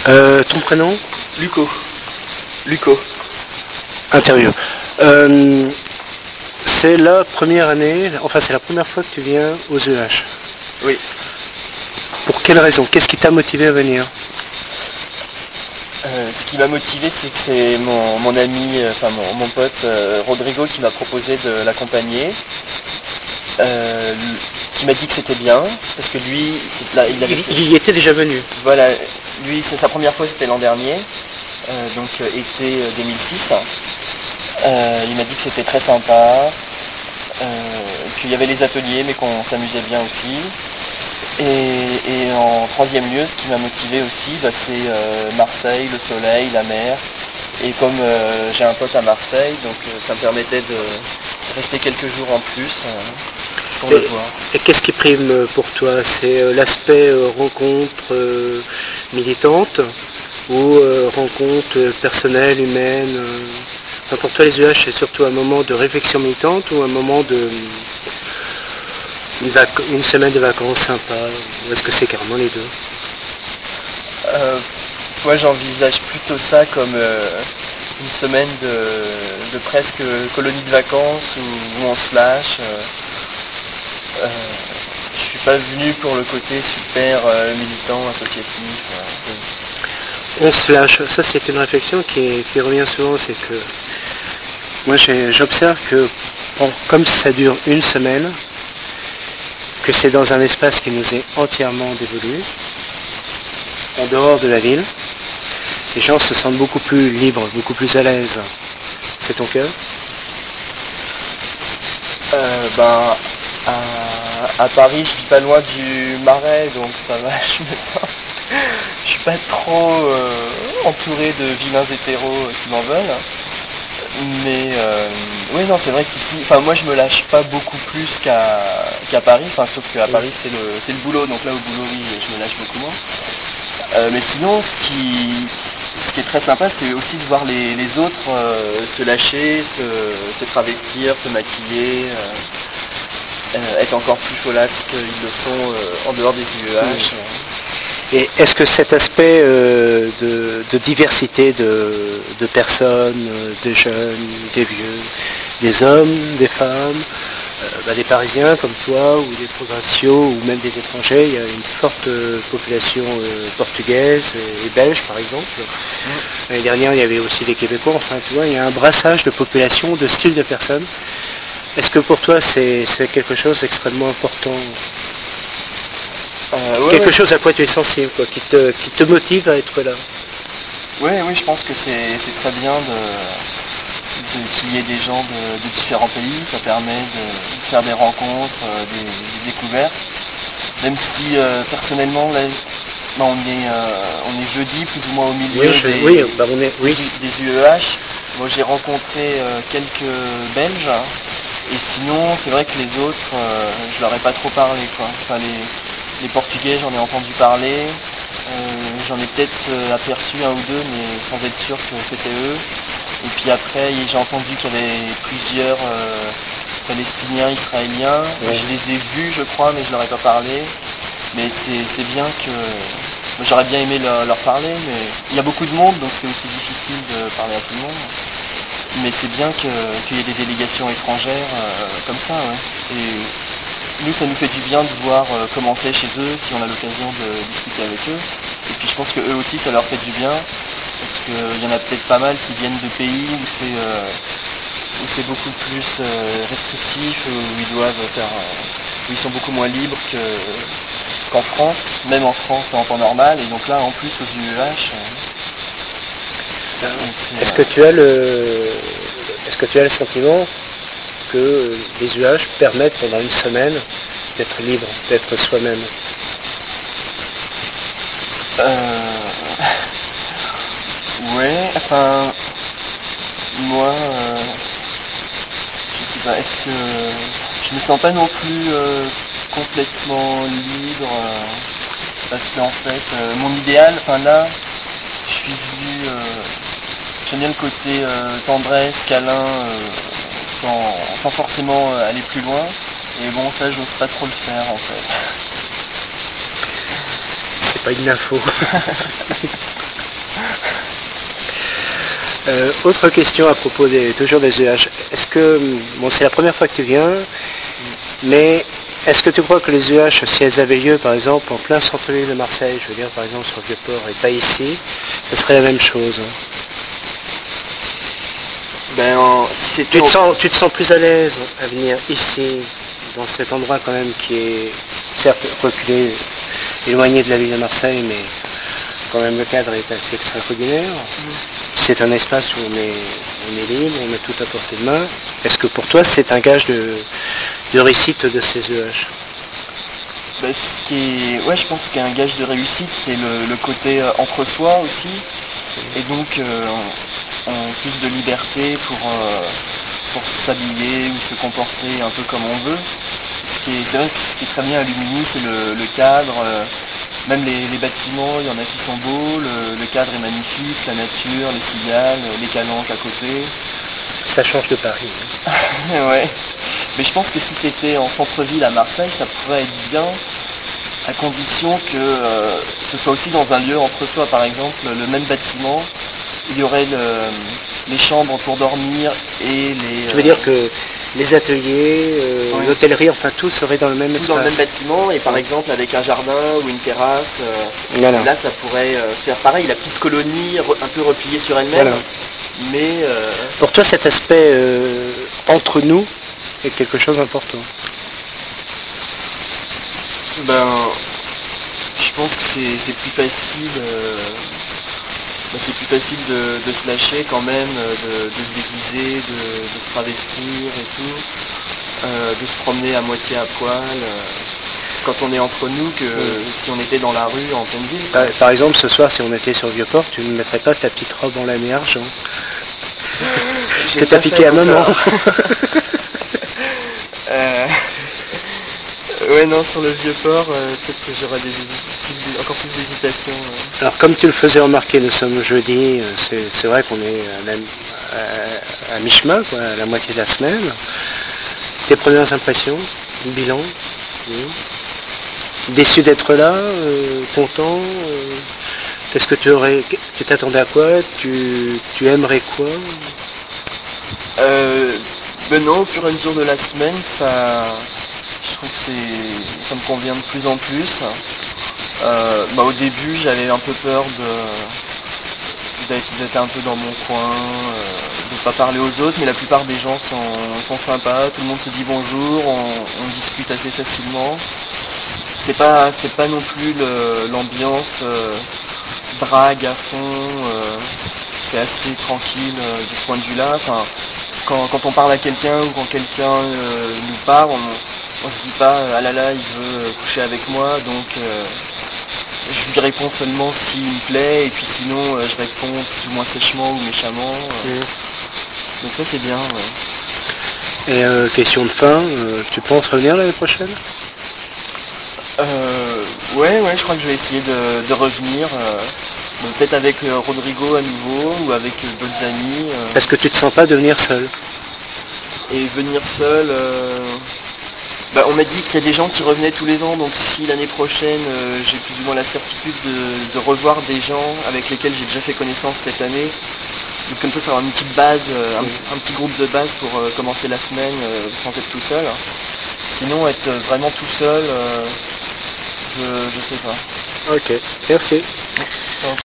Ton prénom? Luco. Luco. Interview. C'est la première année, enfin c'est la première fois que tu viens aux EH. Oui. Pour quelle raison? Qu'est-ce qui t'a motivé à venir? Ce qui m'a motivé, c'est que c'est mon ami, enfin mon pote Rodrigo qui m'a proposé de l'accompagner. Qui m'a dit que c'était bien, parce que lui, il y était déjà venu. Voilà, lui, c'est sa première fois, c'était l'an dernier, donc été 2006. Il m'a dit que c'était très sympa, qu'il y avait les ateliers, mais qu'on s'amusait bien aussi. Et en troisième lieu, ce qui m'a motivé aussi, c'est Marseille, le soleil, la mer. Et comme j'ai un pote à Marseille, donc ça me permettait de rester quelques jours en plus pour le voir. Et qu'est-ce qui prime pour toi? C'est l'aspect rencontre militante ou rencontre personnelle, humaine? Enfin, pour toi, les UH, c'est surtout un moment de réflexion militante ou un moment de une semaine de vacances sympa? Ou est-ce que c'est carrément les deux? Moi, j'envisage plutôt ça comme une semaine de presque colonie de vacances où on se lâche. Je suis pas venu pour le côté super militant, associatif. On se lâche. Ça, c'est une réflexion qui revient souvent. C'est que moi, j'observe que comme ça dure une semaine, que c'est dans un espace qui nous est entièrement dévolu, en dehors de la ville, les gens se sentent beaucoup plus libres, beaucoup plus à l'aise. C'est ton cas? À Paris, je vis pas loin du Marais, donc ça va, je suis pas trop entouré de vilains hétéros qui m'en veulent. Mais oui, non, c'est vrai qu'ici, enfin moi je me lâche pas beaucoup plus qu'à Paris, sauf qu'à Paris c'est le boulot, donc là au boulot oui, je me lâche beaucoup moins. Mais sinon, ce qui est très sympa, c'est aussi de voir les autres se lâcher, se travestir, se maquiller, être encore plus folâtres qu'ils le sont en dehors des UEH. Et est-ce que cet aspect de diversité de personnes, des jeunes, des vieux, des hommes, des femmes, des Parisiens comme toi, ou des provinciaux, ou même des étrangers, il y a une forte population portugaise et belge par exemple. L'année dernière, il y avait aussi des Québécois, enfin tu vois, il y a un brassage de population, de styles de personnes. Est-ce que pour toi c'est quelque chose d'extrêmement important? Quelque chose à quoi tu es sensible, quoi, qui te motive à être là? Oui, je pense que c'est très bien qu'il y ait des gens de différents pays, ça permet de faire des rencontres, des découvertes. Même si personnellement, là, on est jeudi, plus ou moins au milieu des UEH. Moi j'ai rencontré quelques Belges, et sinon c'est vrai que les autres, je leur ai pas trop parlé, quoi. Enfin, les Portugais, j'en ai entendu parler, j'en ai peut-être aperçu un ou deux, mais sans être sûr que c'était eux. Et puis après, j'ai entendu qu'il y avait plusieurs Palestiniens, Israéliens. Je les ai vus, je crois, mais je leur ai pas parlé. Mais c'est bien que... J'aurais bien aimé leur parler, mais il y a beaucoup de monde, donc c'est aussi difficile de parler à tout le monde. Mais c'est bien qu'il y ait des délégations étrangères comme ça, ouais. Et nous, ça nous fait du bien de voir comment c'est chez eux, si on a l'occasion de discuter avec eux. Et puis je pense que eux aussi, ça leur fait du bien, parce qu'il y en a peut-être pas mal qui viennent de pays où c'est beaucoup plus restrictif, où ils sont beaucoup moins libres qu'en France, même en France en temps normal, et donc là en plus aux UEH. Est-ce que tu as le sentiment que les UH permettent pendant une semaine d'être libre, d'être soi-même? Ouais, enfin, moi, je sais pas, est-ce que je me sens pas non plus complètement libre, parce qu'en fait, mon idéal, enfin là, je suis venu, j'aime bien le côté tendresse, câlin, sans forcément aller plus loin, et bon, ça, j'ose pas trop le faire, en fait. C'est pas une info. Autre question à propos toujours des EH. Est-ce que, bon, c'est la première fois que tu viens, mais est-ce que tu crois que les EH, si elles avaient lieu par exemple en plein centre-ville de Marseille, je veux dire par exemple sur le Vieux-Port et pas ici, ce serait la même chose? Si tu te sens plus à l'aise à venir ici, dans cet endroit quand même qui est certes reculé, éloigné de la ville de Marseille, mais quand même le cadre est assez extraordinaire. C'est un espace où on est libre, on a tout à portée de main. Est-ce que pour toi c'est un gage de réussite de ces EH? Je pense qu'un gage de réussite, c'est le côté entre-soi aussi, et donc en plus de liberté pour s'habiller ou se comporter un peu comme on veut. C'est vrai que ce qui est très bien à Lumini, c'est le cadre, même les bâtiments, il y en a qui sont beaux, le cadre est magnifique, la nature, les cigales, les calanques à côté. Ça change de Paris. Hein. Ouais. Mais je pense que si c'était en centre-ville à Marseille, ça pourrait être bien, à condition que ce soit aussi dans un lieu entre soi. Par exemple, le même bâtiment, il y aurait les chambres pour dormir et les... Tu veux dire que les ateliers, oui, l'hôtellerie, enfin tout serait dans le même espace. Dans le même bâtiment, et par exemple avec un jardin ou une terrasse, voilà. Là ça pourrait faire pareil, la petite colonie un peu repliée sur elle-même. Voilà. Mais pour toi cet aspect entre nous est quelque chose d'important? Je pense que c'est plus facile. C'est plus facile de se lâcher quand même, de se déguiser, de se travestir et tout, de se promener à moitié à poil, quand on est entre nous, que si on était dans la rue en pleine ville. Par exemple, ce soir, si on était sur le Vieux-Port, tu ne mettrais pas ta petite robe en lame et argent que t'as piqué à maman. Ouais, non, sur le Vieux-Port, peut-être que j'aurais encore plus d'hésitation. Alors, comme tu le faisais remarquer, nous sommes jeudi, c'est vrai qu'on est à mi-chemin, quoi, à la moitié de la semaine. Tes premières impressions, bilan, déçu d'être là, content, qu'est-ce que tu t'attendais à quoi, tu aimerais quoi? Non, au fur et à mesure de la semaine, je trouve que ça me convient de plus en plus. Au début, j'avais un peu peur d'être un peu dans mon coin, de ne pas parler aux autres, mais la plupart des gens sont sympas, tout le monde se dit bonjour, on discute assez facilement. C'est pas non plus l'ambiance drague à fond, c'est assez tranquille de ce point de vue-là. Enfin, quand on parle à quelqu'un ou quand quelqu'un nous parle, on se dit pas ah là là il veut coucher avec moi, donc je lui réponds seulement s'il me plaît, et puis sinon je réponds plus ou moins sèchement ou méchamment. Donc ça c'est bien. Et question de fin, tu penses revenir l'année prochaine? Ouais, je crois que je vais essayer de revenir. Peut-être avec Rodrigo à nouveau ou avec d'autres amis. Est-ce que tu te sens pas de venir seul? Et venir seul, on m'a dit qu'il y a des gens qui revenaient tous les ans, donc si l'année prochaine j'ai plus ou moins la certitude de revoir des gens avec lesquels j'ai déjà fait connaissance cette année, donc comme ça aura une petite base, un petit groupe de base pour commencer la semaine sans être tout seul. Sinon être vraiment tout seul, je sais pas. Ok, merci.